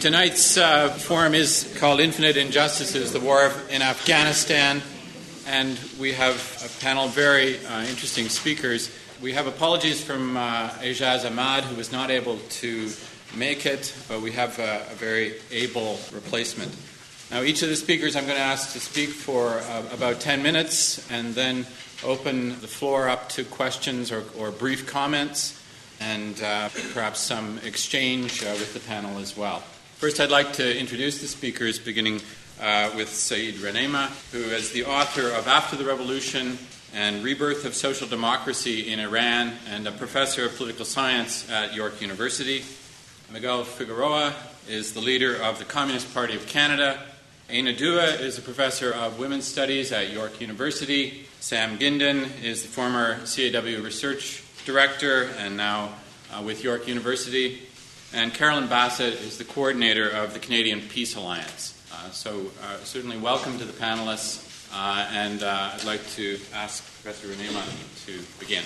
Tonight's forum is called Infinite Injustices, the War in Afghanistan, and we have a panel of very interesting speakers. We have apologies from Ejaz Ahmad, who was not able to make it, but we have a very able replacement. Now, each of the speakers I'm going to ask to speak for about 10 minutes, and then open the floor up to questions or brief comments, and perhaps some exchange with the panel as well. First, I'd like to introduce the speakers, beginning with Saeed Renema, who is the author of After the Revolution and Rebirth of Social Democracy in Iran, and a professor of political science at York University. Miguel Figueroa is the leader of the Communist Party of Canada. Aina Dua is a professor of women's studies at York University. Sam Gindin is the former CAW research director and now with York University. And Carolyn Bassett is the coordinator of the Canadian Peace Alliance. So certainly welcome to the panelists. And I'd like to ask Professor Renema to begin.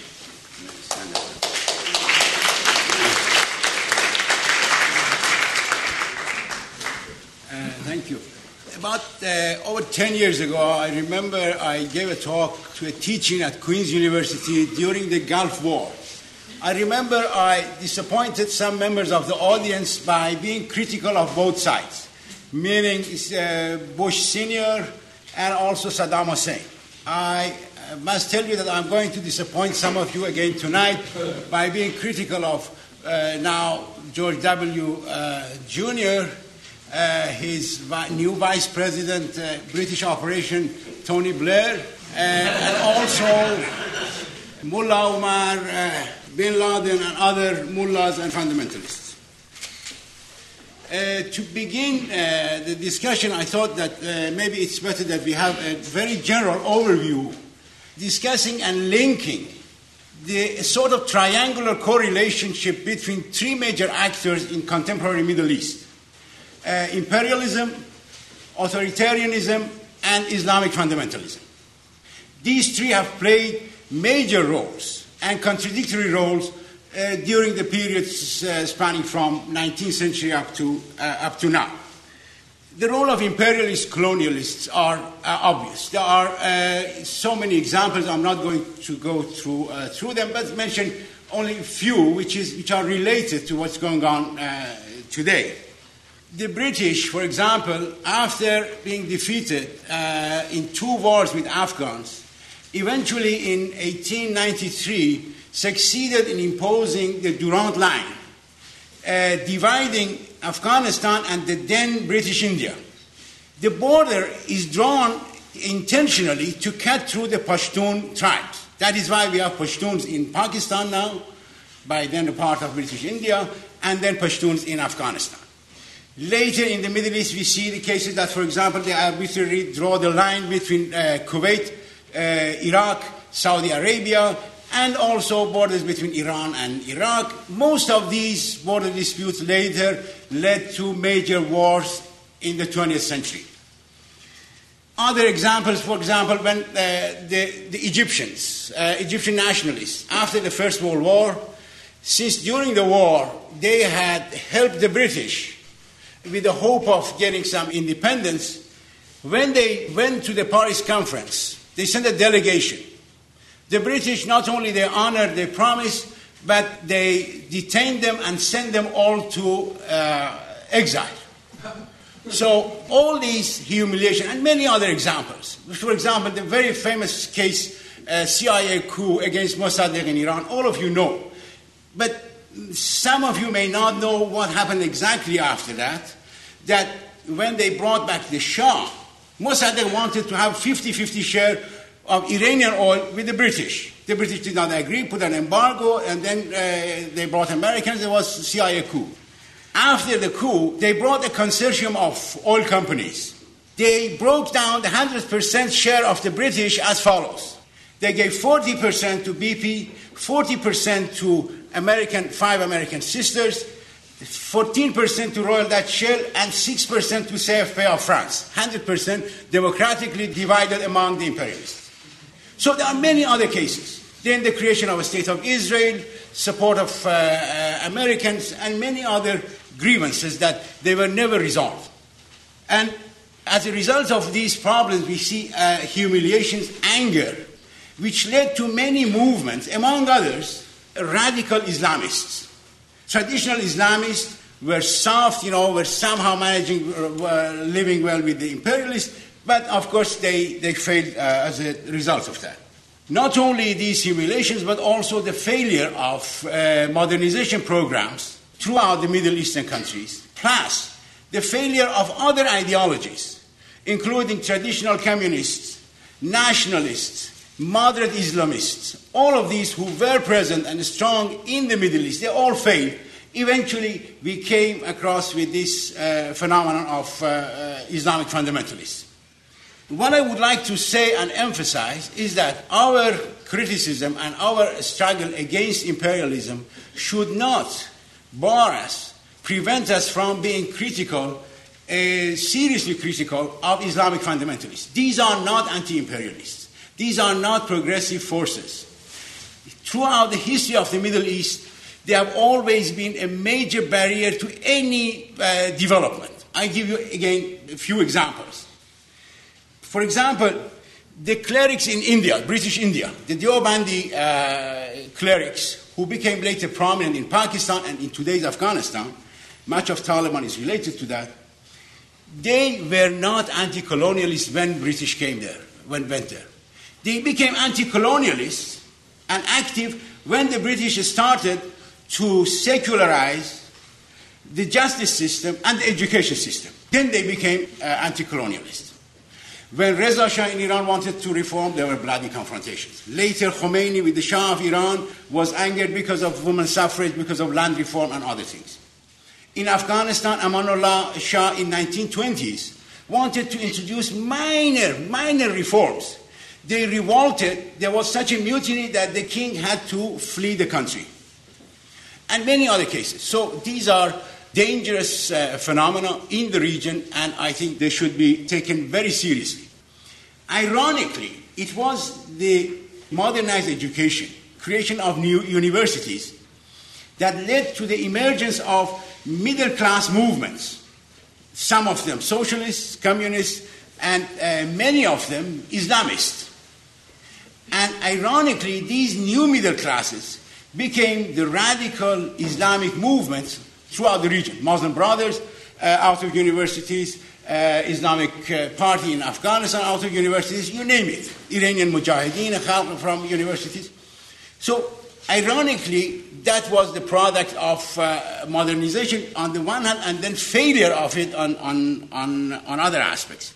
Thank you. About over 10 years ago, I remember I gave a talk to a teaching at Queen's University during the Gulf War. I remember I disappointed some members of the audience by being critical of both sides, meaning Bush Sr. and also Saddam Hussein. I must tell you that I'm going to disappoint some of you again tonight by being critical of now George W. Jr., his new vice president, British operation Tony Blair, and also Mullah Omar, Bin Laden, and other mullahs and fundamentalists. To begin the discussion, I thought that maybe it's better that we have a very general overview discussing and linking the sort of triangular correlationship between three major actors in contemporary Middle East: imperialism, authoritarianism, and Islamic fundamentalism. These three have played major roles and contradictory roles during the periods spanning from 19th century up to now. The role of imperialist colonialists are obvious. There are so many examples. I'm not going to go through them, but mention only a few which are related to what's going on today. The British, for example, after being defeated in two wars with Afghans, eventually in 1893 succeeded in imposing the Durand Line, dividing Afghanistan and the then British India. The border is drawn intentionally to cut through the Pashtun tribes. That is why we have Pashtuns in Pakistan now, by then a part of British India, and then Pashtuns in Afghanistan. Later in the Middle East, we see the cases that, for example, they arbitrarily draw the line between Kuwait, Iraq, Saudi Arabia, and also borders between Iran and Iraq. Most of these border disputes later led to major wars in the 20th century. Other examples, for example, when the Egyptians, Egyptian nationalists, after the First World War, since during the war they had helped the British with the hope of getting some independence, when they went to the Paris Conference, they sent a delegation. The British, not only they honored their promise, but they detained them and sent them all to exile. So all these humiliation and many other examples. For example, the very famous case, CIA coup against Mossadegh in Iran, all of you know. But some of you may not know what happened exactly after that, that when they brought back the Shah, Mossadegh wanted to have 50-50 share of Iranian oil with the British. The British did not agree, put an embargo, and then they brought Americans. There was CIA coup. After the coup, they brought a consortium of oil companies. They broke down the 100% share of the British as follows. They gave 40% to BP, 40% to five American sisters, 14% to Royal Dutch Shell, and 6% to CFP of France. 100% democratically divided among the imperialists. So there are many other cases. Then the creation of a state of Israel, support of Americans, and many other grievances that they were never resolved. And as a result of these problems, we see humiliations, anger, which led to many movements, among others, radical Islamists. Traditional Islamists were soft, were somehow managing, living well with the imperialists, but of course they failed as a result of that. Not only these humiliations, but also the failure of modernization programs throughout the Middle Eastern countries, plus the failure of other ideologies, including traditional communists, nationalists, moderate Islamists, all of these who were present and strong in the Middle East, they all failed. Eventually, we came across with this phenomenon of Islamic fundamentalists. What I would like to say and emphasize is that our criticism and our struggle against imperialism should not bar us, prevent us from being critical, seriously critical of Islamic fundamentalists. These are not anti-imperialists. These are not progressive forces. Throughout the history of the Middle East, they have always been a major barrier to any development. I give you, again, a few examples. For example, the clerics in India, British India, the Deobandi clerics, who became later prominent in Pakistan and in today's Afghanistan, much of Taliban is related to that, they were not anti-colonialists when British went there. They became anti-colonialists and active when the British started to secularize the justice system and the education system. Then they became anti-colonialists. When Reza Shah in Iran wanted to reform, there were bloody confrontations. Later, Khomeini with the Shah of Iran was angered because of women's suffrage, because of land reform and other things. In Afghanistan, Amanullah Shah in 1920s wanted to introduce minor reforms. They revolted. There was such a mutiny that the king had to flee the country. And many other cases. So these are dangerous phenomena in the region, and I think they should be taken very seriously. Ironically, it was the modernized education, creation of new universities, that led to the emergence of middle-class movements, some of them socialists, communists, and many of them Islamists. And ironically, these new middle classes became the radical Islamic movements throughout the region. Muslim Brothers out of universities, Islamic Party in Afghanistan out of universities, you name it. Iranian Mujahideen from universities. So, ironically, that was the product of modernization on the one hand, and then failure of it on other aspects.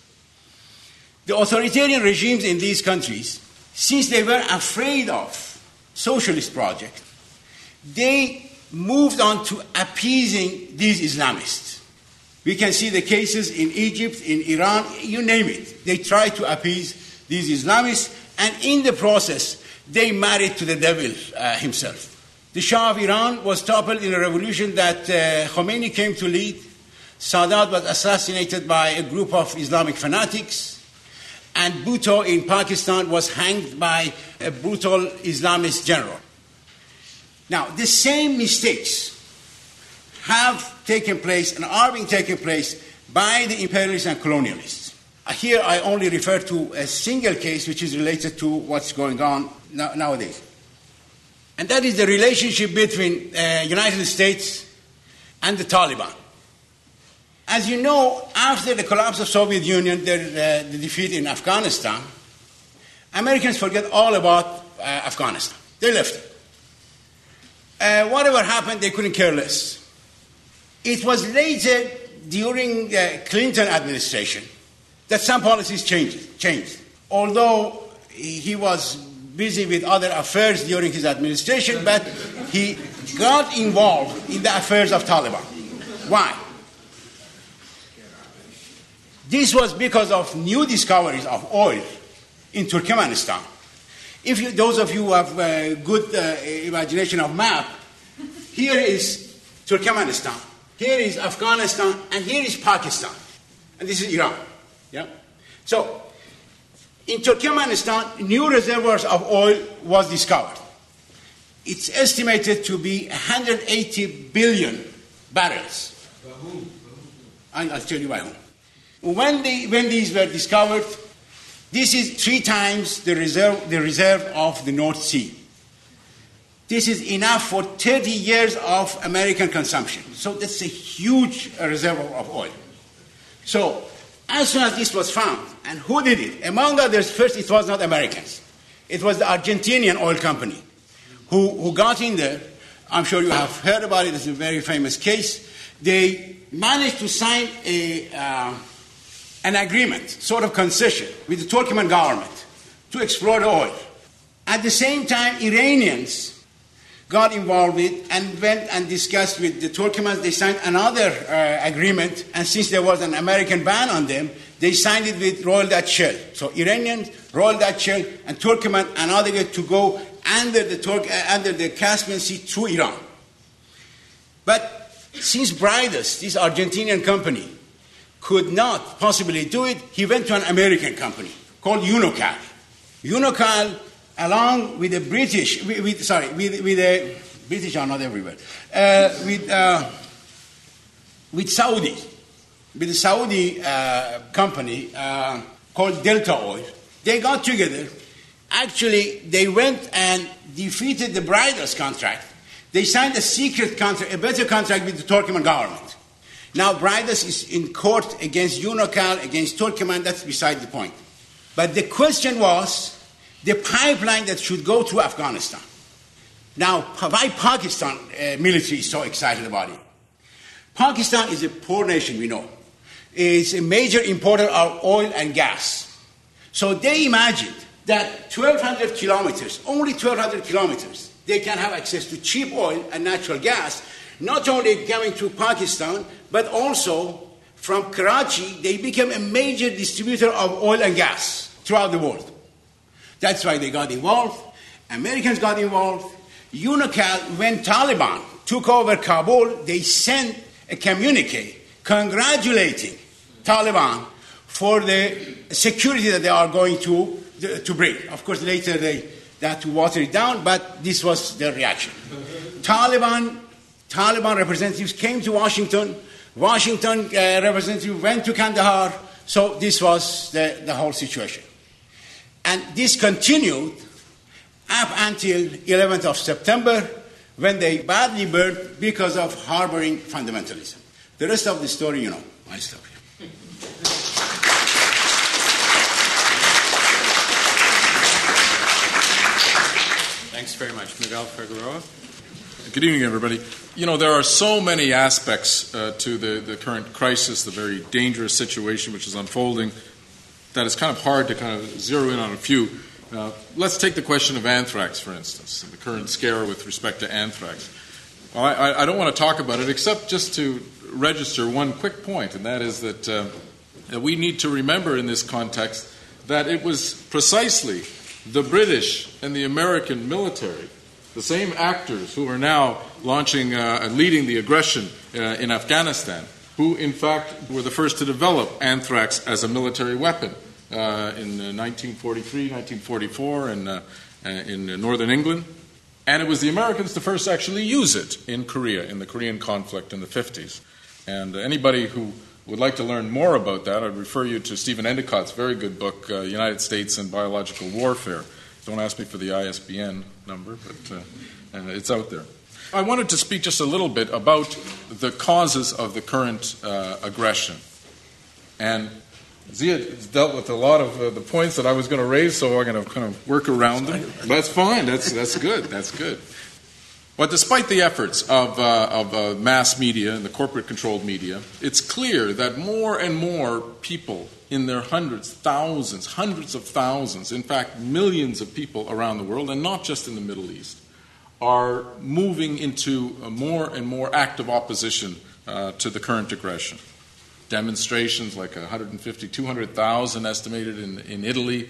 The authoritarian regimes in these countries, since they were afraid of socialist project, they moved on to appeasing these Islamists. We can see the cases in Egypt, in Iran, you name it. They tried to appease these Islamists, and in the process, they married to the devil himself. The Shah of Iran was toppled in a revolution that Khomeini came to lead. Sadat was assassinated by a group of Islamic fanatics. And Bhutto in Pakistan was hanged by a brutal Islamist general. Now, the same mistakes have taken place and are being taken place by the imperialists and colonialists. Here I only refer to a single case which is related to what's going on nowadays. And that is the relationship between the United States and the Taliban. As you know, after the collapse of the Soviet Union, the defeat in Afghanistan, Americans forget all about Afghanistan. They left it. Whatever happened, they couldn't care less. It was later, during the Clinton administration, that some policies changed. Although he was busy with other affairs during his administration, but he got involved in the affairs of Taliban. Why? This was because of new discoveries of oil in Turkmenistan. Those of you who have a good imagination of map, here is Turkmenistan, here is Afghanistan, and here is Pakistan. And this is Iran. Yeah? So, in Turkmenistan, new reservoirs of oil was discovered. It's estimated to be 180 billion barrels. And I'll tell you by whom. When these were discovered, this is 3 times the reserve of the North Sea. This is enough for 30 years of American consumption. So that's a huge reservoir of oil. So as soon as this was found, and who did it? Among others, first it was not Americans. It was the Argentinian oil company who got in there. I'm sure you have heard about it. It's a very famous case. They managed to sign an agreement, sort of concession, with the Turkmen government to explore the oil. At the same time, Iranians got involved with it and went and discussed with the Turkmens. They signed another agreement, and since there was an American ban on them, they signed it with Royal Dutch Shell. So Iranians, Royal Dutch Shell, and Turkmen, another way to go under the Caspian Sea to Iran. But since Bridas, this Argentinian company, could not possibly do it, he went to an American company called Unocal. Unocal, along with the British, with the British are not everywhere, with the Saudi company called Delta Oil, they got together. Actually, they went and defeated the Bridas contract. They signed a secret contract, a better contract with the Turkmen government. Now, Bridas is in court against Unocal, against Turkmen. That's beside the point. But the question was the pipeline that should go through Afghanistan. Now, why Pakistan military is so excited about it? Pakistan is a poor nation, we know. It's a major importer of oil and gas. So they imagined that 1,200 kilometers, only 1,200 kilometers, they can have access to cheap oil and natural gas, not only coming to Pakistan, but also from Karachi, they became a major distributor of oil and gas throughout the world. That's why they got involved. Americans got involved. Unocal, when Taliban took over Kabul, they sent a communique congratulating Taliban for the security that they are going to bring. Of course, later they had to water it down, but this was their reaction. Taliban representatives came to Washington. Washington representative went to Kandahar. So this was the whole situation. And this continued up until 11th of September, when they badly burned because of harboring fundamentalism. The rest of the story, you know. I'll stop here. Thanks very much. Miguel Figueroa. Good evening, everybody. You know, there are so many aspects to the current crisis, the very dangerous situation which is unfolding, that it's kind of hard to kind of zero in on a few. Let's take the question of anthrax, for instance, the current scare with respect to anthrax. Well, I don't want to talk about it except just to register one quick point, and that is that we need to remember in this context that it was precisely the British and the American military, the same actors who are now launching and leading the aggression in Afghanistan, who in fact were the first to develop anthrax as a military weapon in 1943, 1944 in northern England. And it was the Americans to first actually use it in Korea, in the Korean conflict in the 50s. And anybody who would like to learn more about that, I'd refer you to Stephen Endicott's very good book, United States and Biological Warfare. Don't ask me for the ISBN number, but it's out there. I wanted to speak just a little bit about the causes of the current aggression. And Zia dealt with a lot of the points that I was going to raise, so I'm going to kind of work around them. That's fine. That's good. That's good. But despite the efforts of mass media and the corporate-controlled media, it's clear that more and more people in their hundreds of thousands, in fact, millions of people around the world, and not just in the Middle East, are moving into a more and more active opposition to the current aggression. Demonstrations like 150, 200,000 estimated in Italy,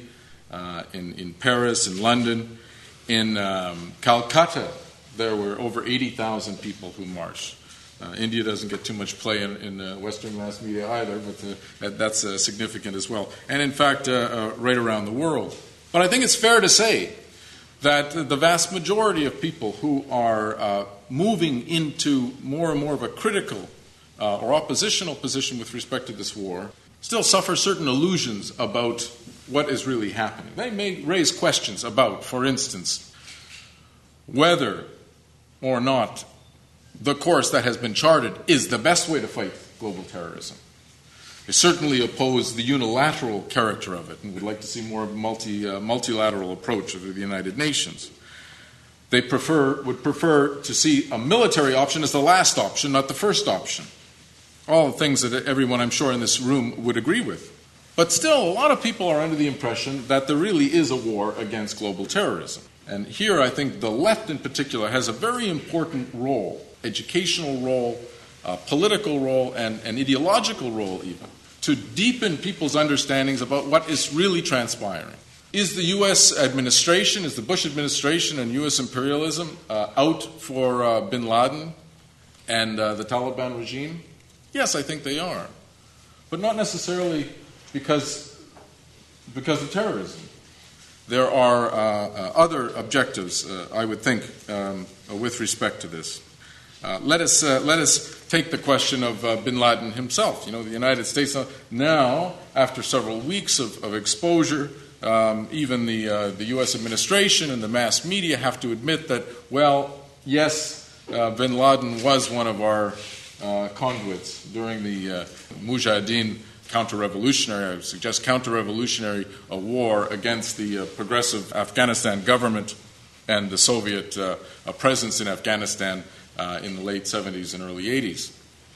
in Paris, in London. In Calcutta, there were over 80,000 people who marched. India doesn't get too much play in Western mass media either, but that's significant as well. And in fact, right around the world. But I think it's fair to say that the vast majority of people who are moving into more and more of a critical or oppositional position with respect to this war still suffer certain illusions about what is really happening. They may raise questions about, for instance, whether or not the course that has been charted is the best way to fight global terrorism. They certainly oppose the unilateral character of it and would like to see more of a multilateral approach of the United Nations. They would prefer to see a military option as the last option, not the first option. All things that everyone, I'm sure, in this room would agree with. But still, a lot of people are under the impression that there really is a war against global terrorism. And here I think the left in particular has a very important role, educational role, political role, and ideological role even, to deepen people's understandings about what is really transpiring. Is the U.S. administration, is the Bush administration and U.S. imperialism out for bin Laden and the Taliban regime? Yes, I think they are. But not necessarily because of terrorism. There are other objectives, I would think, with respect to this. Let us take the question of bin Laden himself. The United States now, after several weeks of exposure, even the U.S. administration and the mass media have to admit that, well, yes, bin Laden was one of our conduits during the Mujahideen counter-revolutionary, I would suggest counter-revolutionary war against the progressive Afghanistan government and the Soviet presence in Afghanistan in the late 70s and early 80s.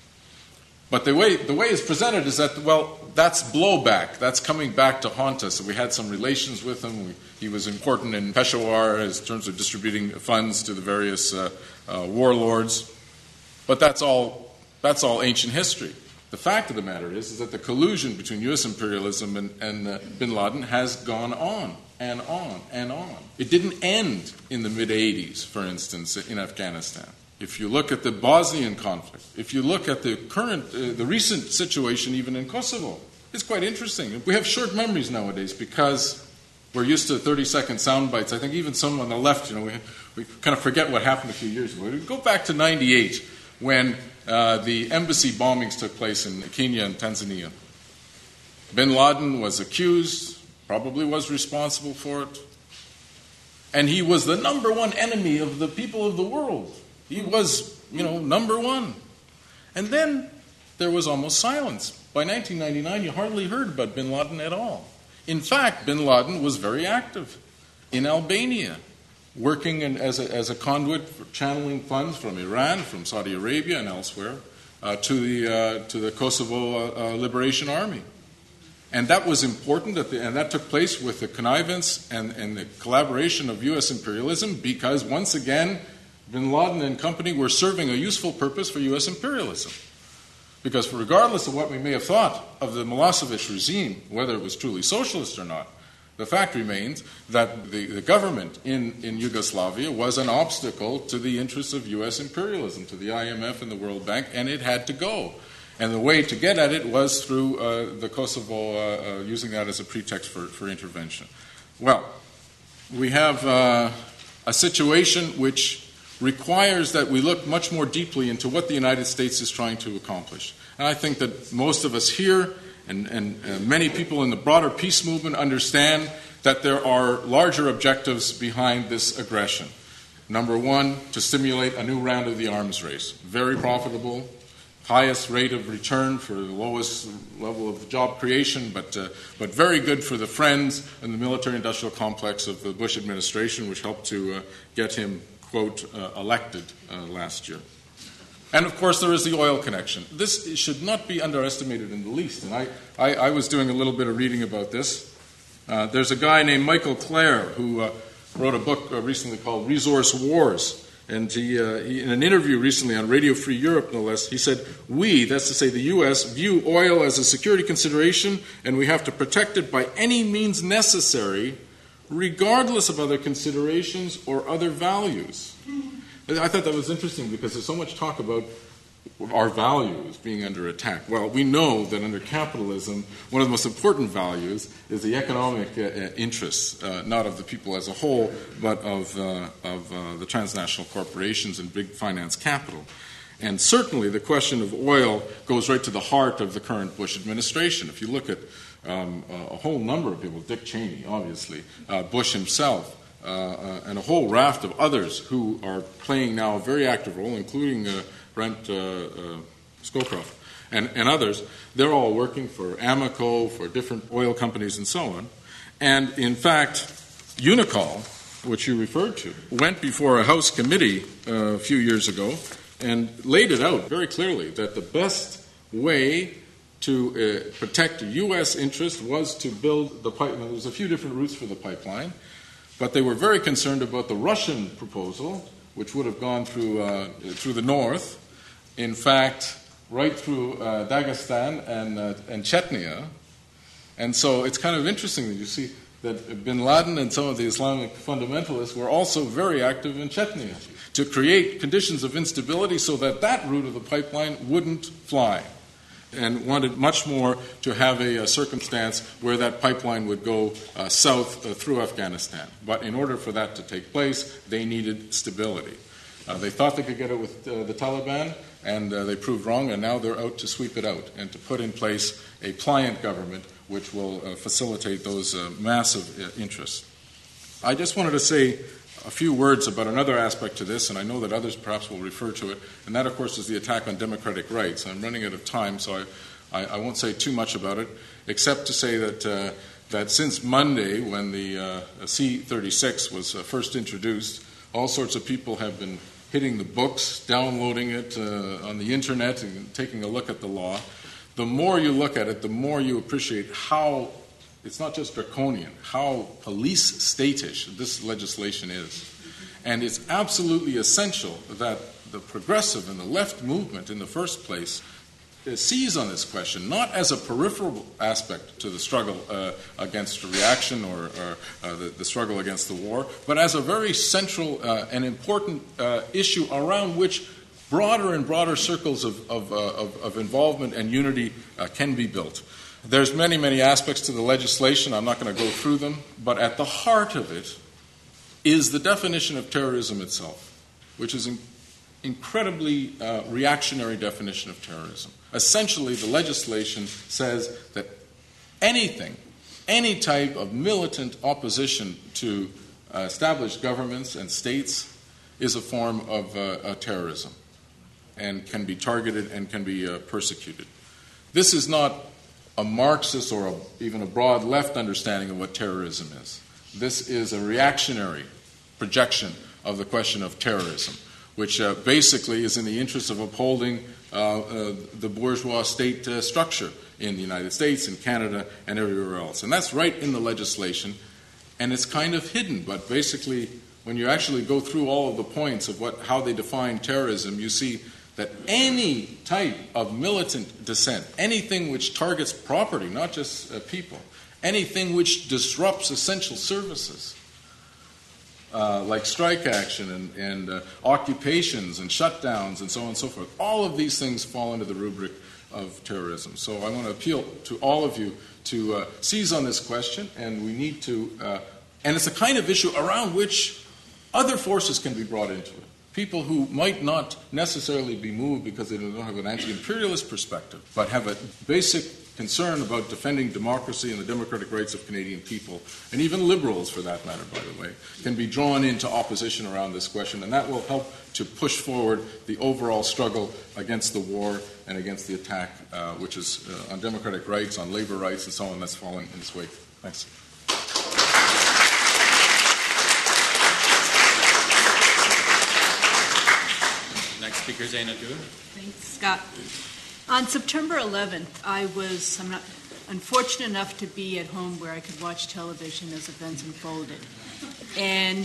But the way it's presented is that, well, that's blowback. That's coming back to haunt us. We had some relations with him. He was important in Peshawar in terms of distributing funds to the various warlords. But that's all ancient history. The fact of the matter is that the collusion between U.S. imperialism and bin Laden has gone on and on and on. It didn't end in the mid-'80s, for instance, in Afghanistan. If you look at the Bosnian conflict, if you look at the recent situation even in Kosovo, it's quite interesting. We have short memories nowadays because we're used to 30-second sound bites. I think even some on the left, we kind of forget what happened a few years ago. We go back to 98 when the embassy bombings took place in Kenya and Tanzania. Bin Laden was accused, probably was responsible for it, and he was the number one enemy of the people of the world. He was, number one. And then there was almost silence. By 1999, you hardly heard about bin Laden at all. In fact, bin Laden was very active in Albania, working as a conduit for channeling funds from Iran, from Saudi Arabia, and elsewhere to the Kosovo Liberation Army. And that was important, and that took place with the connivance and the collaboration of U.S. imperialism because, once again, bin Laden and company were serving a useful purpose for U.S. imperialism. Because regardless of what we may have thought of the Milosevic regime, whether it was truly socialist or not, the fact remains that the government in Yugoslavia was an obstacle to the interests of U.S. imperialism, to the IMF and the World Bank, and it had to go. And the way to get at it was through the Kosovo, using that as a pretext for intervention. Well, we have a situation which requires that we look much more deeply into what the United States is trying to accomplish. And I think that most of us here and many people in the broader peace movement understand that there are larger objectives behind this aggression. Number one, to stimulate a new round of the arms race. Very profitable, highest rate of return for the lowest level of job creation, but very good for the friends and the military-industrial complex of the Bush administration, which helped to get him, quote, elected last year. And, of course, there is the oil connection. This should not be underestimated in the least. And I was doing a little bit of reading about this. There's a guy named Michael Clare who wrote a book recently called Resource Wars. And he, in an interview recently on Radio Free Europe, no less, he said, we, that's to say the U.S., view oil as a security consideration, and we have to protect it by any means necessary, regardless of other considerations or other values. I thought that was interesting because there's so much talk about our values being under attack. Well, we know that under capitalism, one of the most important values is the economic interests, not of the people as a whole, but of the transnational corporations and big finance capital. And certainly the question of oil goes right to the heart of the current Bush administration. If you look at a whole number of people, Dick Cheney, obviously, Bush himself, and a whole raft of others who are playing now a very active role, including Brent Scowcroft and others, they're all working for Amoco, for different oil companies and so on. And in fact, Unocal, which you referred to, went before a House committee a few years ago and laid it out very clearly that the best way to protect U.S. interest was to build the pipeline. There was a few different routes for the pipeline, but they were very concerned about the Russian proposal, which would have gone through the north, in fact, right through Dagestan and Chechnya. And so it's kind of interesting that you see that bin Laden and some of the Islamic fundamentalists were also very active in Chechnya to create conditions of instability so that that route of the pipeline wouldn't fly, and wanted much more to have a circumstance where that pipeline would go south through Afghanistan. But in order for that to take place, they needed stability. They thought they could get it with the Taliban, and they proved wrong, and now they're out to sweep it out and to put in place a pliant government which will facilitate those massive interests. I just wanted to say a few words about another aspect to this, and I know that others perhaps will refer to it, and that, of course, is the attack on democratic rights. I'm running out of time, so I won't say too much about it, except to say that since Monday, when the C-36 was first introduced, all sorts of people have been hitting the books, downloading it on the internet, and taking a look at the law. The more you look at it, the more you appreciate how it's not just draconian, how police state-ish this legislation is. And it's absolutely essential that the progressive and the left movement in the first place seize on this question, not as a peripheral aspect to the struggle against reaction or the struggle against the war, but as a very central and important issue around which broader and broader circles of involvement and unity can be built. There's many, many aspects to the legislation. I'm not going to go through them, but at the heart of it is the definition of terrorism itself, which is an incredibly reactionary definition of terrorism. Essentially, the legislation says that anything, any type of militant opposition to established governments and states is a form of terrorism and can be targeted and can be persecuted. This is not a Marxist or even a broad left understanding of what terrorism is. This is a reactionary projection of the question of terrorism, which basically is in the interest of upholding the bourgeois state structure in the United States, in Canada, and everywhere else. And that's right in the legislation, and it's kind of hidden, but basically when you actually go through all of the points of how they define terrorism, you see that any type of militant dissent, anything which targets property, not just people, anything which disrupts essential services, like strike action and occupations and shutdowns and so on and so forth, all of these things fall into the rubric of terrorism. So I want to appeal to all of you to seize on this question, and we need to, and it's a kind of issue around which other forces can be brought into it. People who might not necessarily be moved because they don't have an anti-imperialist perspective, but have a basic concern about defending democracy and the democratic rights of Canadian people, and even liberals for that matter, by the way, can be drawn into opposition around this question, and that will help to push forward the overall struggle against the war and against the attack, which is on democratic rights, on labor rights, and so on, that's falling in its wake. Thanks. Next speaker is Zaina Dua. Thanks, Scott. On September 11th, I'm unfortunate enough to be at home where I could watch television as events unfolded. And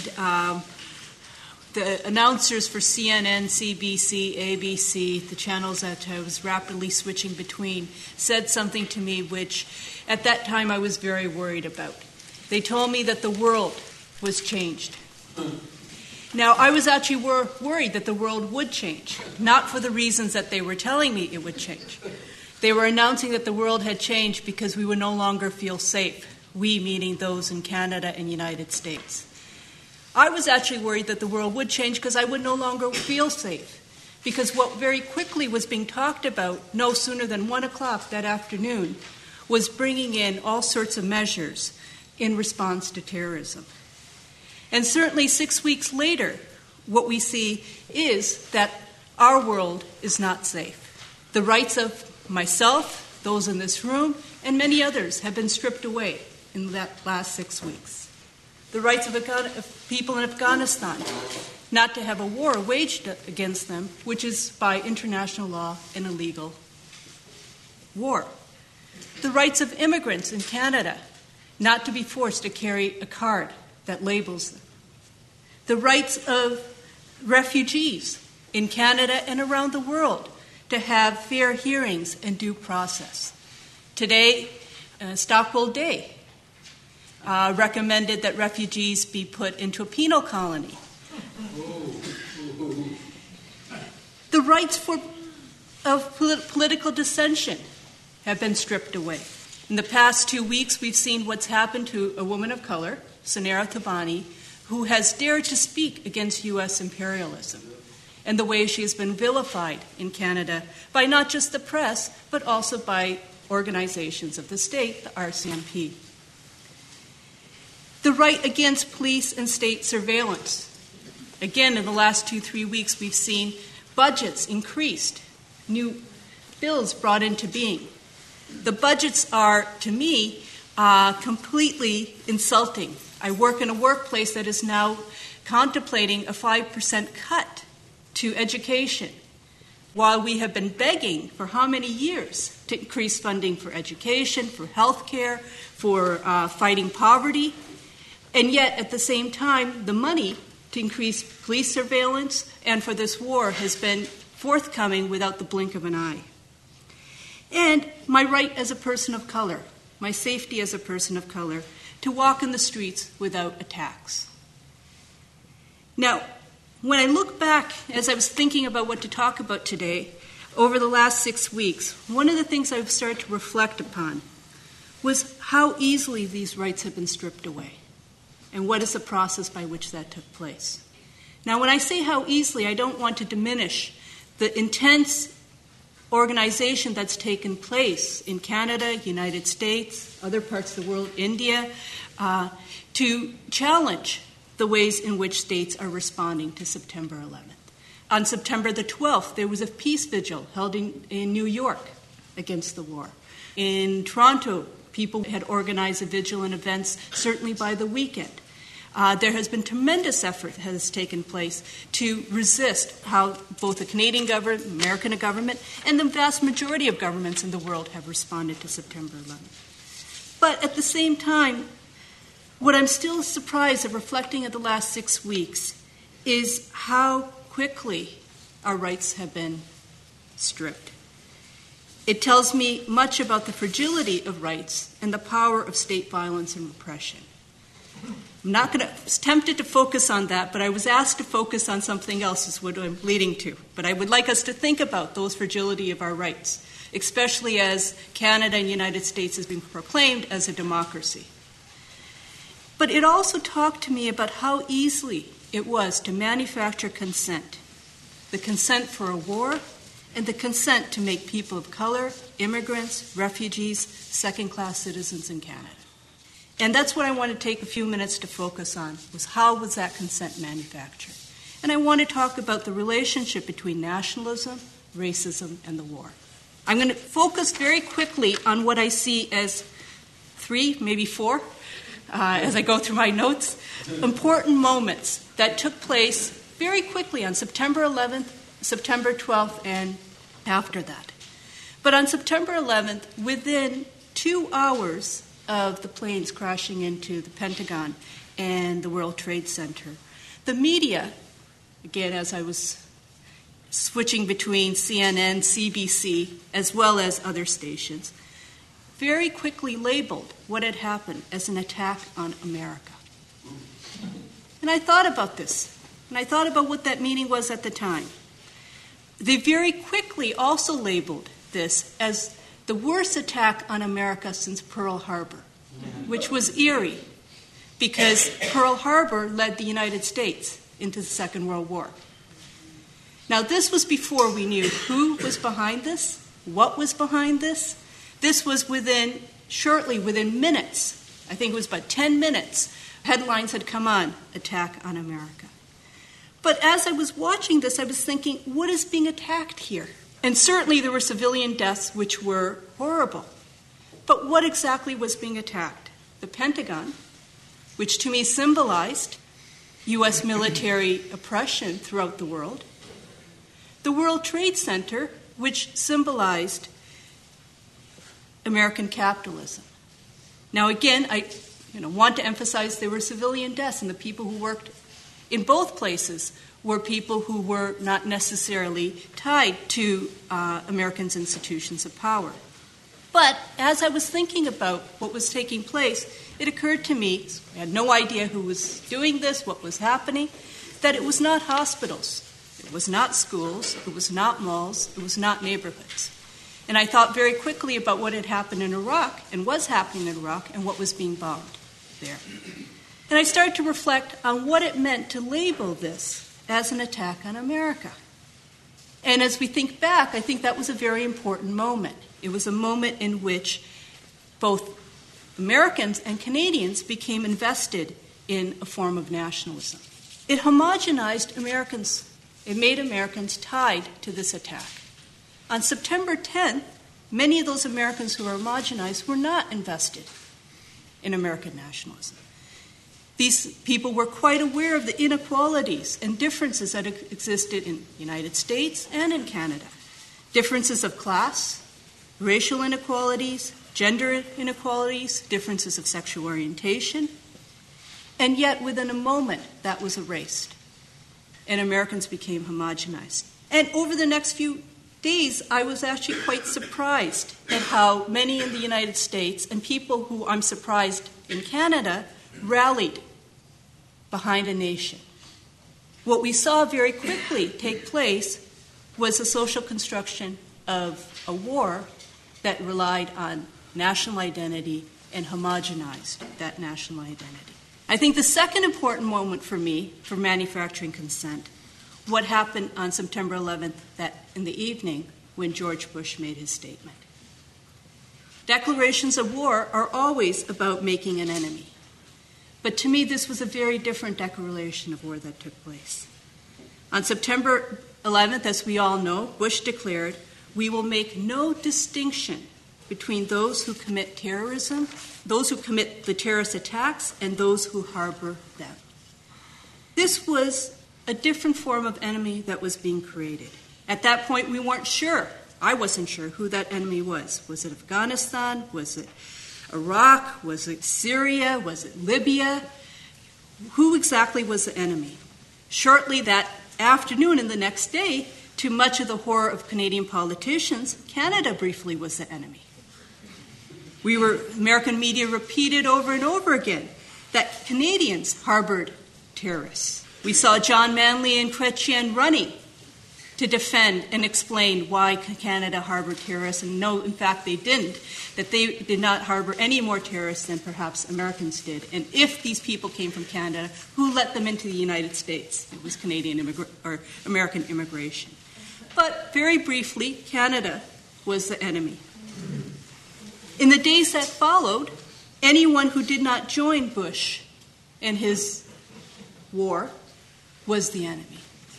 the announcers for CNN, CBC, ABC, the channels that I was rapidly switching between, said something to me which at that time I was very worried about. They told me that the world was changed. Now, I was actually worried that the world would change, not for the reasons that they were telling me it would change. They were announcing that the world had changed because we would no longer feel safe, we meaning those in Canada and United States. I was actually worried that the world would change because I would no longer feel safe, because what very quickly was being talked about no sooner than 1 o'clock that afternoon was bringing in all sorts of measures in response to terrorism. And certainly 6 weeks later, what we see is that our world is not safe. The rights of myself, those in this room, and many others have been stripped away in that last 6 weeks. The rights of people in Afghanistan not to have a war waged against them, which is by international law an illegal war. The rights of immigrants in Canada not to be forced to carry a card that labels them. The rights of refugees in Canada and around the world to have fair hearings and due process. Today, Stockwell Day recommended that refugees be put into a penal colony. The rights of political dissension have been stripped away. In the past 2 weeks, we've seen what's happened to a woman of color, Sanera Thabani, who has dared to speak against U.S. imperialism and the way she has been vilified in Canada by not just the press, but also by organizations of the state, the RCMP. The right against police and state surveillance. Again, in the last 2-3 weeks, we've seen budgets increased, new bills brought into being. The budgets are, to me, completely insulting. I work in a workplace that is now contemplating a 5% cut to education, while we have been begging for how many years to increase funding for education, for health care, for fighting poverty. And yet, at the same time, the money to increase police surveillance and for this war has been forthcoming without the blink of an eye. And my right as a person of color, my safety as a person of color, to walk in the streets without attacks. Now, when I look back, as I was thinking about what to talk about today, over the last 6 weeks, one of the things I've started to reflect upon was how easily these rights have been stripped away, and what is the process by which that took place. Now, when I say how easily, I don't want to diminish the intense organization that's taken place in Canada, United States, other parts of the world, India, to challenge the ways in which states are responding to September 11th. On September the 12th, there was a peace vigil held in New York against the war. In Toronto, people had organized a vigil and events, certainly by the weekend. There has been tremendous effort that has taken place to resist how both the Canadian government, American government, and the vast majority of governments in the world have responded to September 11th. But at the same time, what I'm still surprised at reflecting at the last 6 weeks is how quickly our rights have been stripped. It tells me much about the fragility of rights and the power of state violence and repression. I'm tempted to focus on that, but I was asked to focus on something else is what I'm leading to. But I would like us to think about those fragility of our rights, especially as Canada and the United States has been proclaimed as a democracy. But it also talked to me about how easily it was to manufacture consent, the consent for a war and the consent to make people of color, immigrants, refugees, second-class citizens in Canada. And that's what I want to take a few minutes to focus on, was how was that consent manufactured? And I want to talk about the relationship between nationalism, racism, and the war. I'm going to focus very quickly on what I see as 3, maybe 4, as I go through my notes, important moments that took place very quickly on September 11th, September 12th, and after that. But on September 11th, within 2 hours of the planes crashing into the Pentagon and the World Trade Center, the media, again, as I was switching between CNN, CBC, as well as other stations, very quickly labeled what had happened as an attack on America. And I thought about this, and I thought about what that meaning was at the time. They very quickly also labeled this as the worst attack on America since Pearl Harbor, which was eerie, because Pearl Harbor led the United States into the Second World War. Now, this was before we knew who was behind this, what was behind this. This was shortly within minutes, I think it was about 10 minutes, headlines had come on, attack on America. But as I was watching this, I was thinking, what is being attacked here? And certainly there were civilian deaths which were horrible. But what exactly was being attacked? The Pentagon, which to me symbolized U.S. military oppression throughout the world. The World Trade Center, which symbolized American capitalism. Now, again, I want to emphasize there were civilian deaths, and the people who worked in both places were people who were not necessarily tied to Americans' institutions of power. But as I was thinking about what was taking place, it occurred to me, I had no idea who was doing this, what was happening, that it was not hospitals, it was not schools, it was not malls, it was not neighborhoods. And I thought very quickly about what had happened in Iraq and was happening in Iraq and what was being bombed there. And I started to reflect on what it meant to label this as an attack on America. And as we think back, I think that was a very important moment. It was a moment in which both Americans and Canadians became invested in a form of nationalism. It homogenized Americans. It made Americans tied to this attack. On September 10th, many of those Americans who were homogenized were not invested in American nationalism. These people were quite aware of the inequalities and differences that existed in the United States and in Canada. Differences of class, racial inequalities, gender inequalities, differences of sexual orientation. And yet, within a moment, that was erased, and Americans became homogenized. And over the next few days, I was actually quite surprised at how many in the United States and people who I'm surprised in Canada rallied behind a nation. What we saw very quickly take place was a social construction of a war that relied on national identity and homogenized that national identity. I think the second important moment for me for manufacturing consent, what happened on September 11th that in the evening when George Bush made his statement. Declarations of war are always about making an enemy. But to me, this was a very different declaration of war that took place. On September 11th, as we all know, Bush declared, "We will make no distinction between those who commit terrorism, those who commit the terrorist attacks, and those who harbor them." This was a different form of enemy that was being created. At that point, we weren't sure. I wasn't sure who that enemy was. Was it Afghanistan? Was it Iraq? Was it Syria? Was it Libya? Who exactly was the enemy? Shortly that afternoon and the next day, to much of the horror of Canadian politicians, Canada briefly was the enemy. American media repeated over and over again that Canadians harbored terrorists. We saw John Manley and Chrétien running to defend and explain why Canada harbored terrorists, and no, in fact, they didn't, that they did not harbor any more terrorists than perhaps Americans did. And if these people came from Canada, who let them into the United States? It was American immigration. But very briefly, Canada was the enemy. In the days that followed, anyone who did not join Bush in his war was the enemy.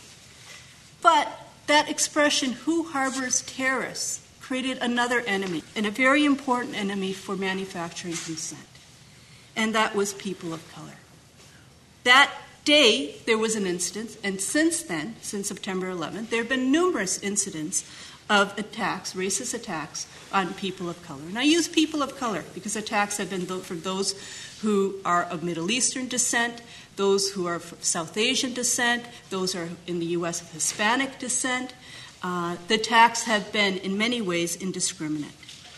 But that expression, who harbors terrorists, created another enemy, and a very important enemy for manufacturing consent, and that was people of color. That day, there was an instance, and since then, since September 11th, there have been numerous incidents of attacks, racist attacks, on people of color. And I use people of color because attacks have been for those who are of Middle Eastern descent, those who are of South Asian descent, those who are in the U.S. of Hispanic descent. The attacks have been, in many ways, indiscriminate.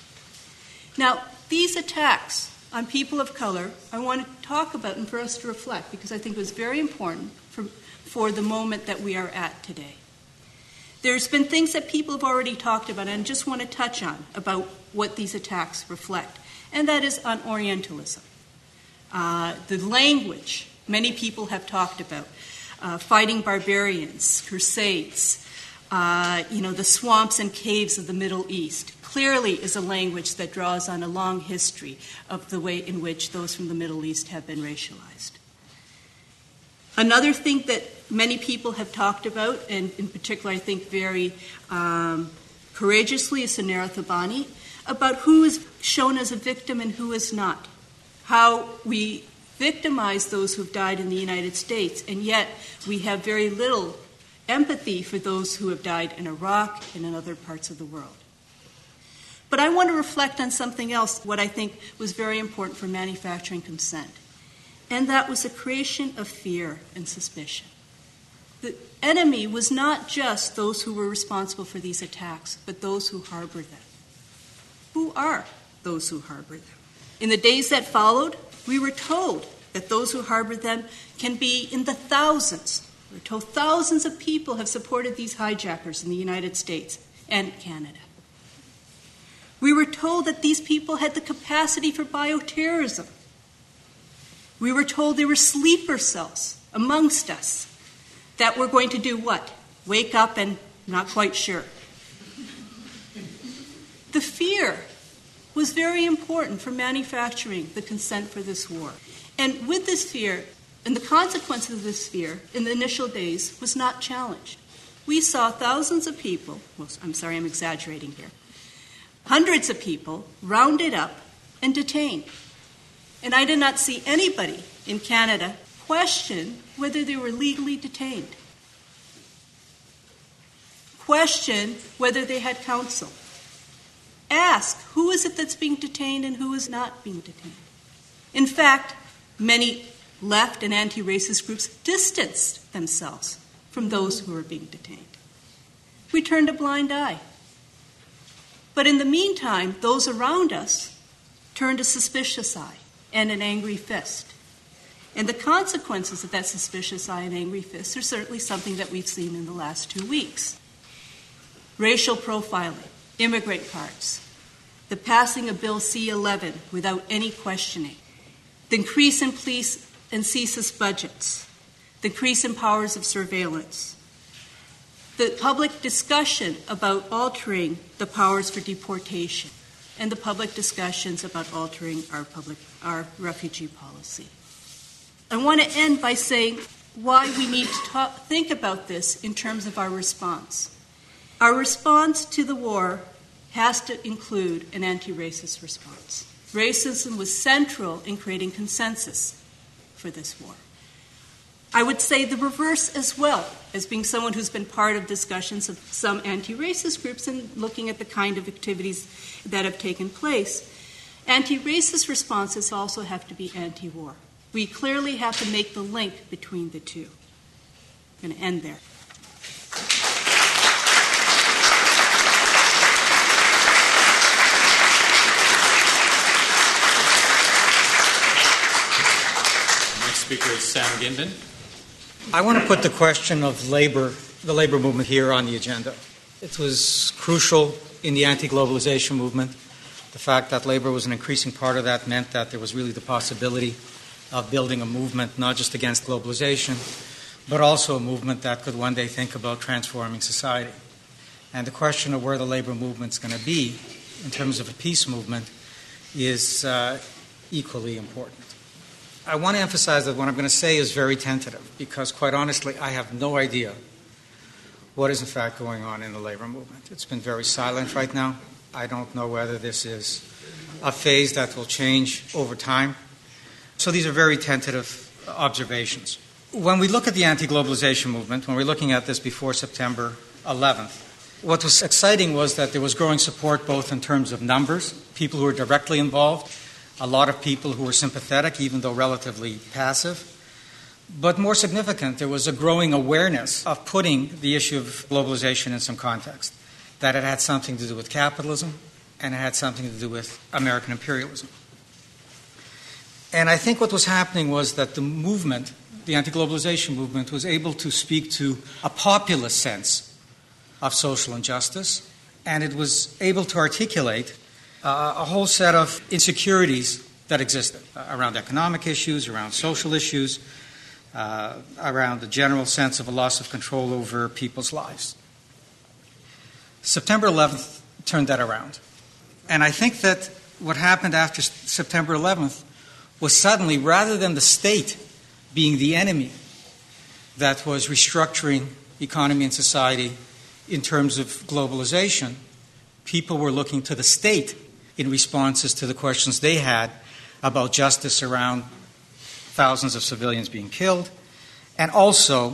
Now, these attacks on people of color, I want to talk about and for us to reflect, because I think it was very important for the moment that we are at today. There's been things that people have already talked about, and I just want to touch on about what these attacks reflect, and that is on Orientalism. The language many people have talked about. fighting barbarians, crusades, the swamps and caves of the Middle East, clearly is a language that draws on a long history of the way in which those from the Middle East have been racialized. Another thing that many people have talked about, and in particular I think very courageously, is Sunera Thabani, about who is shown as a victim and who is not. How we victimize those who've died in the United States, and yet we have very little empathy for those who have died in Iraq and in other parts of the world. But I want to reflect on something else, what I think was very important for manufacturing consent, and that was the creation of fear and suspicion. The enemy was not just those who were responsible for these attacks, but those who harbored them. Who are those who harbor them? In the days that followed, we were told that those who harbored them can be in the thousands. We're told thousands of people have supported these hijackers in the United States and Canada. We were told that these people had the capacity for bioterrorism. We were told there were sleeper cells amongst us that were going to do what? Wake up and not quite sure. The fear was very important for manufacturing the consent for this war. And with this fear, and the consequences of this fear in the initial days was not challenged. We saw thousands of people, I'm exaggerating here, hundreds of people rounded up and detained. And I did not see anybody in Canada question whether they were legally detained, question whether they had counsel, ask who is it that's being detained and who is not being detained. In fact, many left and anti-racist groups distanced themselves from those who were being detained. We turned a blind eye. But in the meantime, those around us turned a suspicious eye and an angry fist. And the consequences of that suspicious eye and angry fist are certainly something that we've seen in the last 2 weeks. Racial profiling, immigrant cards, the passing of Bill C-11 without any questioning, the increase in police and CSIS budgets, the increase in powers of surveillance, the public discussion about altering the powers for deportation, and the public discussions about altering our refugee policy. I want to end by saying why we need to think about this in terms of our response. Our response to the war has to include an anti-racist response. Racism was central in creating consensus for this war. I would say the reverse as well, as being someone who's been part of discussions of some anti-racist groups and looking at the kind of activities that have taken place. Anti-racist responses also have to be anti-war. We clearly have to make the link between the two. I'm going to end there. Next speaker is Sam Gindin. I want to put the question of labor, the labor movement here on the agenda. It was crucial in the anti-globalization movement. The fact that labor was an increasing part of that meant that there was really the possibility of building a movement not just against globalization, but also a movement that could one day think about transforming society. And the question of where the labor movement's going to be in terms of a peace movement is equally important. I want to emphasize that what I'm going to say is very tentative because, quite honestly, I have no idea what is in fact going on in the labor movement. It's been very silent right now. I don't know whether this is a phase that will change over time. So these are very tentative observations. When we look at the anti-globalization movement, when we're looking at this before September 11th, what was exciting was that there was growing support both in terms of numbers, people who were directly involved, a lot of people who were sympathetic, even though relatively passive. But more significant, there was a growing awareness of putting the issue of globalization in some context, that it had something to do with capitalism and it had something to do with American imperialism. And I think what was happening was that the movement, the anti-globalization movement, was able to speak to a populist sense of social injustice, and it was able to articulate a whole set of insecurities that existed around economic issues, around social issues, around the general sense of a loss of control over people's lives. September 11th turned that around. And I think that what happened after September 11th was suddenly, rather than the state being the enemy that was restructuring economy and society in terms of globalization, people were looking to the state in responses to the questions they had about justice around thousands of civilians being killed, and also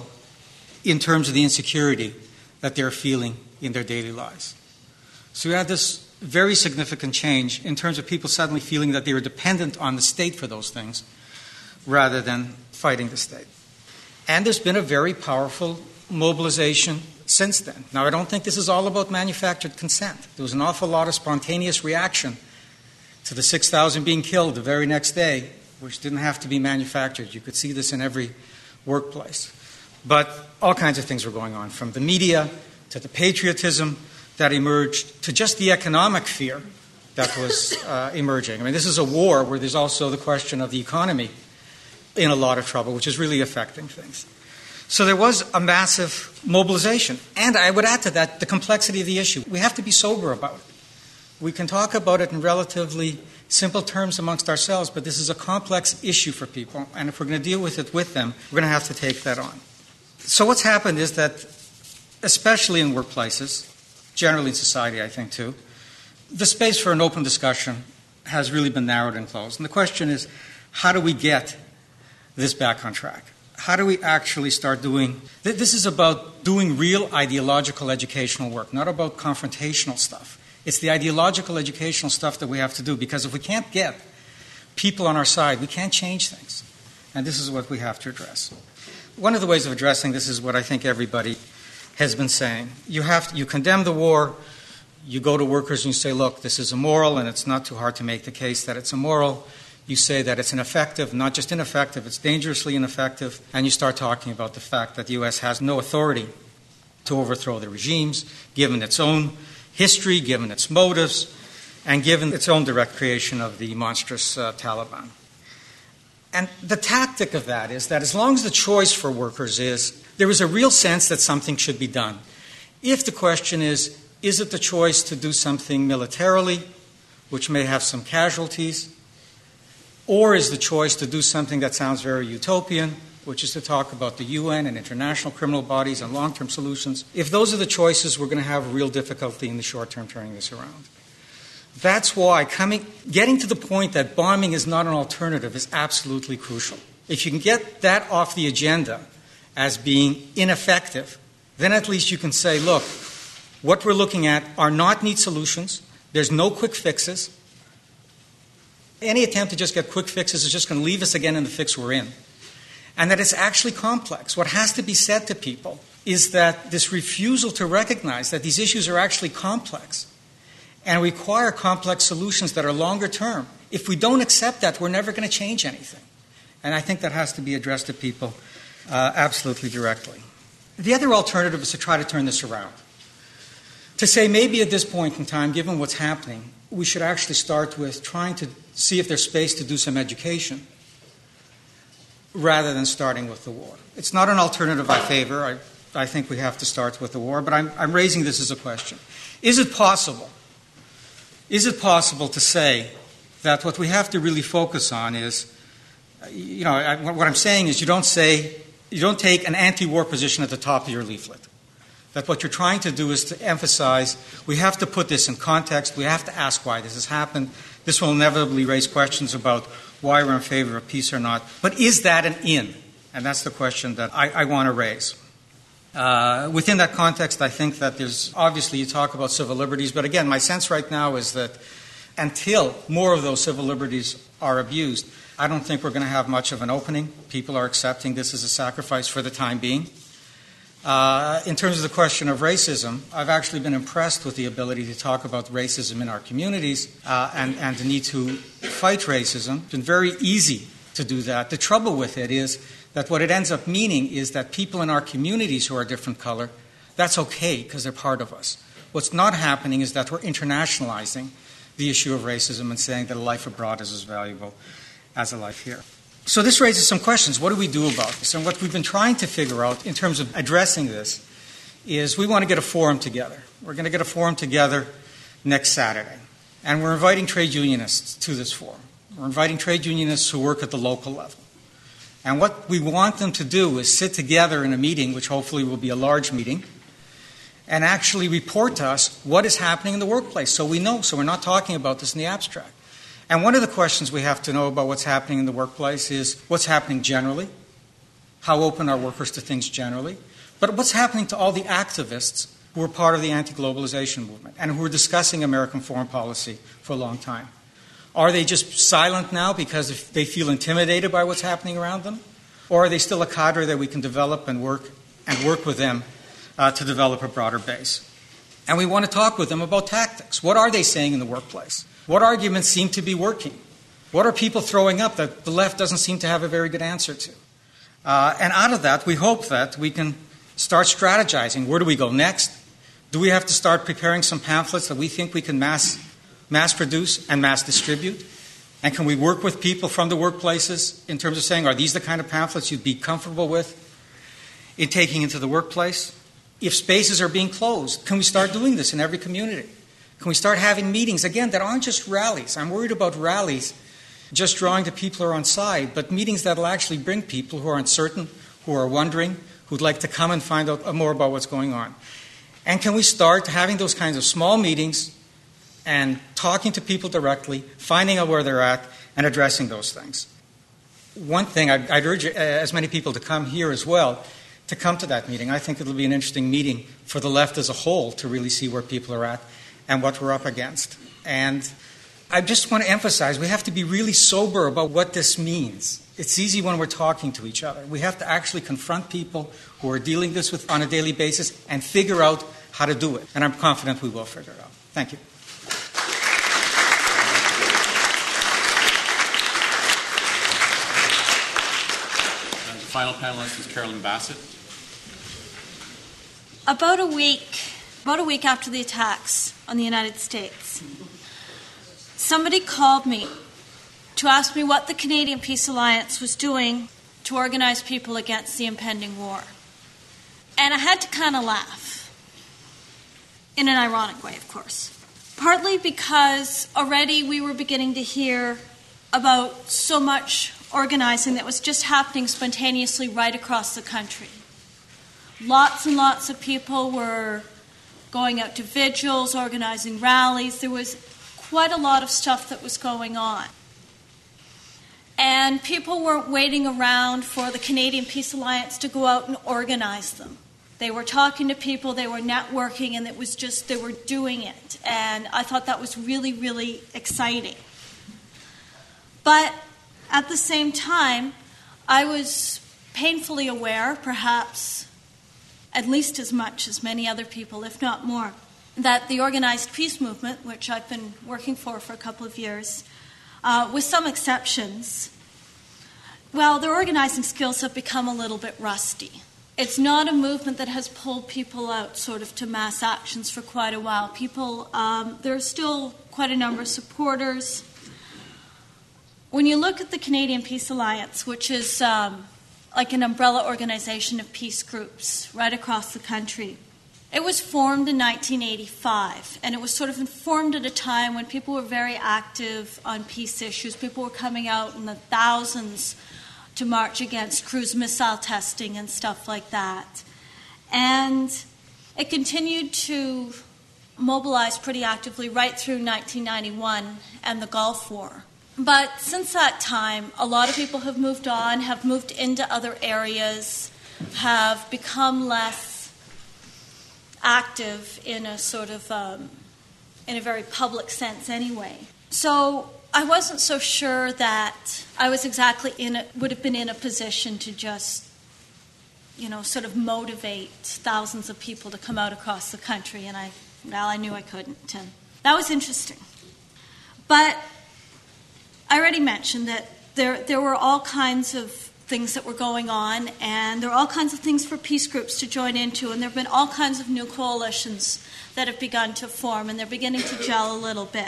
in terms of the insecurity that they're feeling in their daily lives. So we had this very significant change in terms of people suddenly feeling that they were dependent on the state for those things rather than fighting the state. And there's been a very powerful mobilization since then. Now, I don't think this is all about manufactured consent. There was an awful lot of spontaneous reaction to the 6,000 being killed the very next day, which didn't have to be manufactured. You could see this in every workplace. But all kinds of things were going on, from the media to the patriotism that emerged to just the economic fear that was emerging. I mean, this is a war where there's also the question of the economy in a lot of trouble, which is really affecting things. So there was a massive mobilization. And I would add to that the complexity of the issue. We have to be sober about it. We can talk about it in relatively simple terms amongst ourselves, but this is a complex issue for people. And if we're going to deal with it with them, we're going to have to take that on. So what's happened is that, especially in workplaces, generally in society, I think, too, the space for an open discussion has really been narrowed and closed. And the question is, how do we get this back on track? How do we actually start doing... This is about doing real ideological educational work, not about confrontational stuff. It's the ideological educational stuff that we have to do, because if we can't get people on our side, we can't change things. And this is what we have to address. One of the ways of addressing this is what I think everybody has been saying. You condemn the war, you go to workers and you say, look, this is immoral, and it's not too hard to make the case that it's immoral. You say that it's ineffective, not just ineffective, it's dangerously ineffective, and you start talking about the fact that the U.S. has no authority to overthrow the regimes, given its own history, given its motives, and given its own direct creation of the monstrous Taliban. And the tactic of that is that as long as the choice for workers is, there is a real sense that something should be done. If the question is it the choice to do something militarily, which may have some casualties, or is the choice to do something that sounds very utopian, which is to talk about the UN and international criminal bodies and long-term solutions, if those are the choices, we're going to have real difficulty in the short term turning this around. That's why getting to the point that bombing is not an alternative is absolutely crucial. If you can get that off the agenda as being ineffective, then at least you can say, look, what we're looking at are not neat solutions. There's no quick fixes. Any attempt to just get quick fixes is just going to leave us again in the fix we're in. And that it's actually complex. What has to be said to people is that this refusal to recognize that these issues are actually complex and require complex solutions that are longer term. If we don't accept that, we're never going to change anything. And I think that has to be addressed to people absolutely directly. The other alternative is to try to turn this around. To say maybe at this point in time, given what's happening, we should actually start with trying to see if there's space to do some education rather than starting with the war. It's not an alternative I favor. I think we have to start with the war, but I'm raising this as a question. Is it possible to say that what we have to really focus on is, what I'm saying is you don't take an anti-war position at the top of your leaflet. That what you're trying to do is to emphasize we have to put this in context, we have to ask why this has happened. This will inevitably raise questions about why we're in favor of peace or not. But is that an in? And that's the question that I want to raise. Within that context, I think that there's, obviously you talk about civil liberties, but again, my sense right now is that until more of those civil liberties are abused, I don't think we're going to have much of an opening. People are accepting this as a sacrifice for the time being. In terms of the question of racism, I've actually been impressed with the ability to talk about racism in our communities and the need to fight racism. It's been very easy to do that. The trouble with it is that what it ends up meaning is that people in our communities who are a different color, that's okay because they're part of us. What's not happening is that we're internationalizing the issue of racism and saying that a life abroad is as valuable as a life here. So this raises some questions. What do we do about this? And what we've been trying to figure out in terms of addressing this is we want to get a forum together. We're going to get a forum together next Saturday. And we're inviting trade unionists to this forum. We're inviting trade unionists who work at the local level. And what we want them to do is sit together in a meeting, which hopefully will be a large meeting, and actually report to us what is happening in the workplace so we know, so we're not talking about this in the abstract. And one of the questions we have to know about what's happening in the workplace is what's happening generally, how open are workers to things generally, but what's happening to all the activists who are part of the anti-globalization movement and who are discussing American foreign policy for a long time. Are they just silent now because they feel intimidated by what's happening around them? Or are they still a cadre that we can develop and work with them to develop a broader base? And we want to talk with them about tactics. What are they saying in the workplace? What arguments seem to be working? What are people throwing up that the left doesn't seem to have a very good answer to? And out of that, we hope that we can start strategizing. Where do we go next? Do we have to start preparing some pamphlets that we think we can mass produce and mass distribute? And can we work with people from the workplaces in terms of saying, are these the kind of pamphlets you'd be comfortable with in taking into the workplace? If spaces are being closed, can we start doing this in every community? Can we start having meetings, again, that aren't just rallies? I'm worried about rallies just drawing the people who are on side, but meetings that will actually bring people who are uncertain, who are wondering, who'd like to come and find out more about what's going on. And can we start having those kinds of small meetings and talking to people directly, finding out where they're at, and addressing those things? One thing, I'd urge as many people to come here as well, to come to that meeting. I think it'll be an interesting meeting for the left as a whole to really see where people are at and what we're up against. And I just want to emphasize, we have to be really sober about what this means. It's easy when we're talking to each other. We have to actually confront people who are dealing this with on a daily basis and figure out how to do it. And I'm confident we will figure it out. Thank you. And the final panelist is Carolyn Bassett. About a week after the attacks on the United States, somebody called me to ask me what the Canadian Peace Alliance was doing to organize people against the impending war. And I had to kind of laugh, in an ironic way, of course. Partly because already we were beginning to hear about so much organizing that was just happening spontaneously right across the country. Lots and lots of people were going out to vigils, organizing rallies. There was quite a lot of stuff that was going on. And people weren't waiting around for the Canadian Peace Alliance to go out and organize them. They were talking to people, they were networking, and it was just, they were doing it. And I thought that was really, really exciting. But at the same time, I was painfully aware, perhaps at least as much as many other people, if not more, that the organized peace movement, which I've been working for a couple of years, with some exceptions, well, their organizing skills have become a little bit rusty. It's not a movement that has pulled people out sort of to mass actions for quite a while. People, there are still quite a number of supporters. When you look at the Canadian Peace Alliance, which is like an umbrella organization of peace groups right across the country, it was formed in 1985, and it was sort of formed at a time when people were very active on peace issues. People were coming out in the thousands to march against cruise missile testing and stuff like that. And it continued to mobilize pretty actively right through 1991 and the Gulf War. But since that time, a lot of people have moved on, have moved into other areas, have become less active in a sort of, in a very public sense anyway. So I wasn't so sure that I was exactly would have been in a position to just, sort of motivate thousands of people to come out across the country, and I knew I couldn't, and that was interesting. But I already mentioned that there were all kinds of things that were going on, and there are all kinds of things for peace groups to join into, and there have been all kinds of new coalitions that have begun to form, and they're beginning to gel a little bit.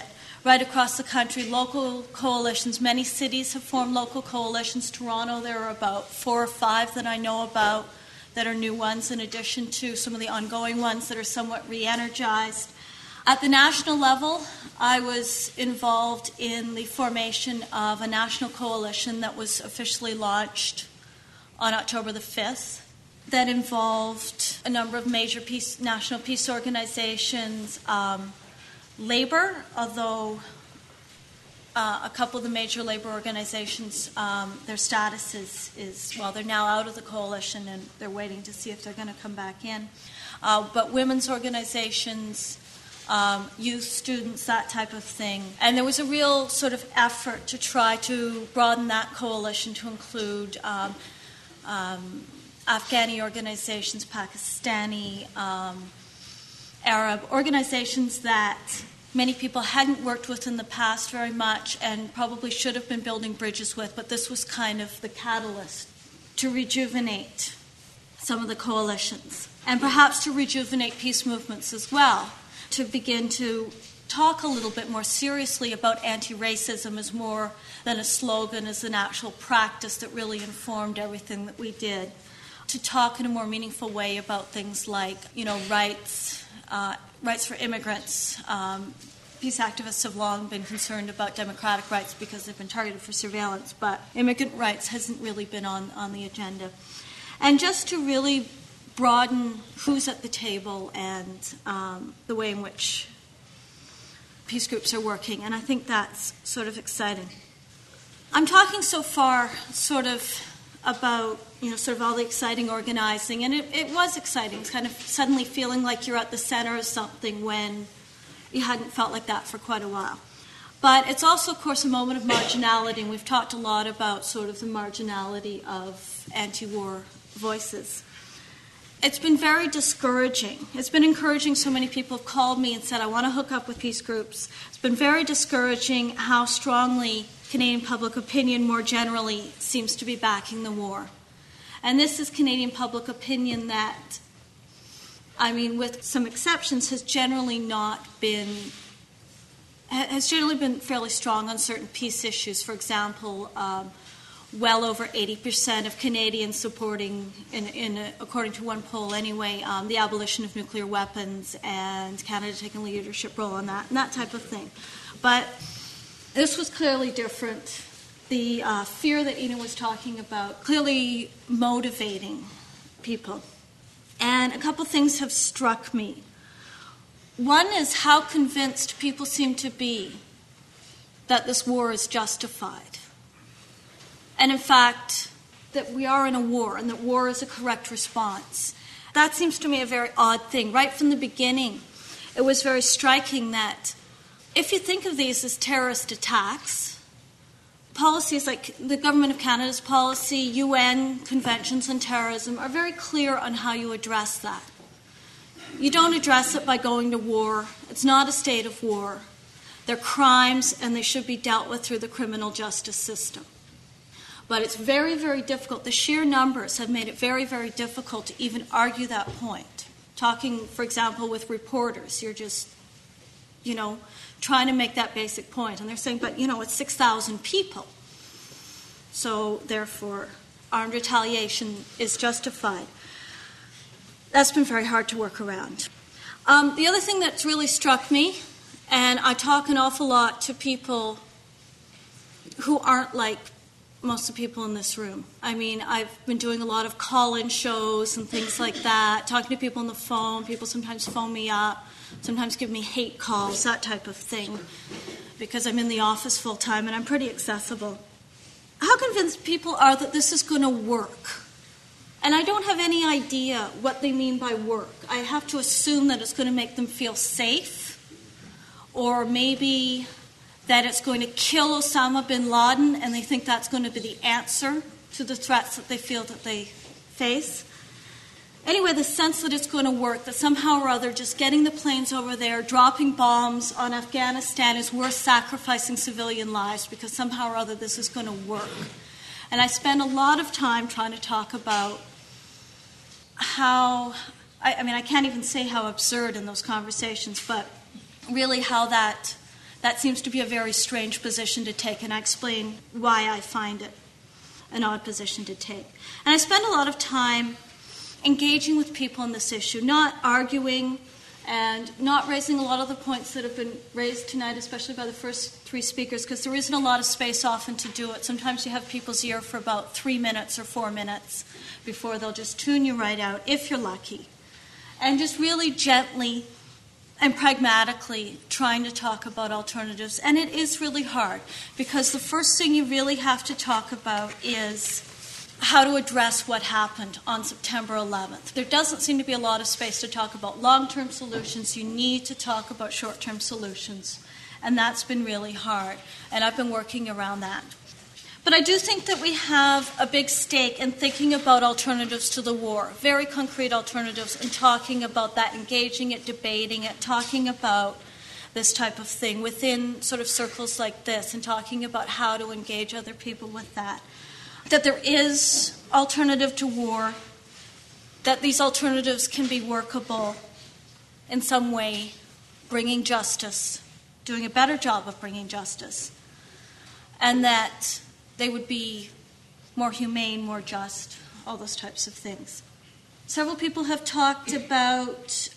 right across the country, local coalitions. Many cities have formed local coalitions. Toronto, there are about 4 or 5 that I know about that are new ones, in addition to some of the ongoing ones that are somewhat re-energized. At the national level, I was involved in the formation of a national coalition that was officially launched on October the 5th. That involved a number of major national peace organizations, labor, although a couple of the major labor organizations, their status is, well, they're now out of the coalition and they're waiting to see if they're going to come back in. But women's organizations, youth, students, that type of thing. And there was a real sort of effort to try to broaden that coalition to include Afghani organizations, Pakistani, Arab organizations that many people hadn't worked with in the past very much and probably should have been building bridges with, but this was kind of the catalyst to rejuvenate some of the coalitions and perhaps to rejuvenate peace movements as well, to begin to talk a little bit more seriously about anti-racism as more than a slogan, as an actual practice that really informed everything that we did, to talk in a more meaningful way about things like, rights for immigrants. Peace activists have long been concerned about democratic rights because they've been targeted for surveillance, but immigrant rights hasn't really been on the agenda. And just to really broaden who's at the table and the way in which peace groups are working, and I think that's sort of exciting. I'm talking so far sort of about, sort of all the exciting organizing, and it was exciting. It's kind of suddenly feeling like you're at the center of something when you hadn't felt like that for quite a while. But it's also, of course, a moment of marginality, and we've talked a lot about sort of the marginality of anti-war voices. It's been very discouraging. It's been encouraging. So many people have called me and said, I want to hook up with peace groups. It's been very discouraging how strongly Canadian public opinion more generally seems to be backing the war. And this is Canadian public opinion that, with some exceptions, has generally been fairly strong on certain peace issues. For example, well over 80% of Canadians supporting, according to one poll anyway, the abolition of nuclear weapons, and Canada taking a leadership role on that, and that type of thing. But this was clearly different. The fear that Ina was talking about clearly motivating people. And a couple things have struck me. One is how convinced people seem to be that this war is justified. And in fact, that we are in a war and that war is a correct response. That seems to me a very odd thing. Right from the beginning, it was very striking that if you think of these as terrorist attacks, policies like the Government of Canada's policy, UN conventions on terrorism are very clear on how you address that. You don't address it by going to war. It's not a state of war. They're crimes and they should be dealt with through the criminal justice system. But it's very, very difficult. The sheer numbers have made it very, very difficult to even argue that point. Talking, for example, with reporters, you're just, trying to make that basic point. And they're saying, but, it's 6,000 people. So, therefore, armed retaliation is justified. That's been very hard to work around. The other thing that's really struck me, and I talk an awful lot to people who aren't like most of the people in this room. I've been doing a lot of call-in shows and things like that, talking to people on the phone. People sometimes phone me up, sometimes give me hate calls, that type of thing, because I'm in the office full-time and I'm pretty accessible. How convinced people are that this is going to work? And I don't have any idea what they mean by work. I have to assume that it's going to make them feel safe, or maybe that it's going to kill Osama bin Laden, and they think that's going to be the answer to the threats that they feel that they face. Anyway, the sense that it's going to work, that somehow or other just getting the planes over there, dropping bombs on Afghanistan is worth sacrificing civilian lives because somehow or other this is going to work. And I spend a lot of time trying to talk about how, I can't even say how absurd in those conversations, but really how that That seems to be a very strange position to take, and I explain why I find it an odd position to take. And I spend a lot of time engaging with people on this issue, not arguing and not raising a lot of the points that have been raised tonight, especially by the first three speakers, because there isn't a lot of space often to do it. Sometimes you have people's ear for about 3 minutes or 4 minutes before they'll just tune you right out, if you're lucky. And just really gently and pragmatically trying to talk about alternatives. And it is really hard, because the first thing you really have to talk about is how to address what happened on September 11th. There doesn't seem to be a lot of space to talk about long-term solutions. You need to talk about short-term solutions. And that's been really hard. And I've been working around that. But I do think that we have a big stake in thinking about alternatives to the war, very concrete alternatives, and talking about that, engaging it, debating it, talking about this type of thing within sort of circles like this, and talking about how to engage other people with that. That there is alternative to war, that these alternatives can be workable in some way, bringing justice, doing a better job of bringing justice, and that they would be more humane, more just, all those types of things. Several people have talked about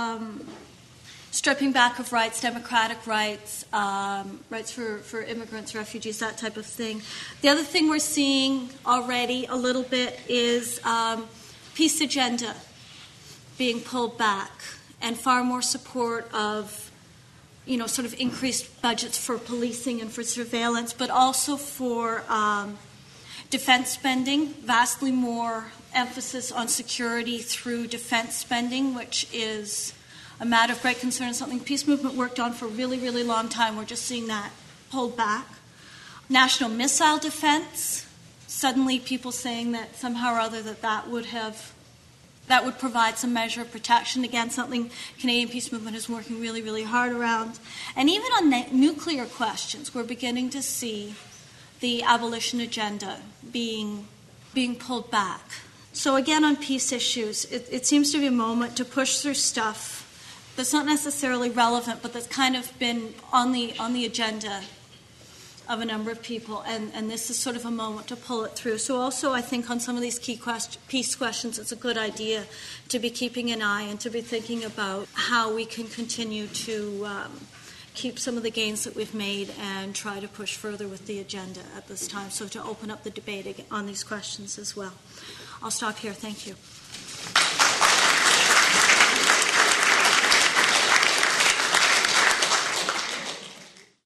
stripping back of rights, democratic rights, rights for immigrants, refugees, that type of thing. The other thing we're seeing already a little bit is peace agenda being pulled back, and far more support of, sort of increased budgets for policing and for surveillance, but also for defense spending, vastly more emphasis on security through defense spending, which is a matter of great concern, something the peace movement worked on for a really, really long time. We're just seeing that pulled back. National missile defense, suddenly people saying that somehow or other that would provide some measure of protection. Again, something Canadian peace movement is working really, really hard around. And even on nuclear questions, we're beginning to see the abolition agenda being pulled back. So again, on peace issues, it seems to be a moment to push through stuff that's not necessarily relevant, but that's kind of been on the agenda of a number of people, and this is sort of a moment to pull it through. So also I think on some of these key peace questions, it's a good idea to be keeping an eye and to be thinking about how we can continue to keep some of the gains that we've made and try to push further with the agenda at this time, so to open up the debate on these questions as well. I'll stop here. Thank you.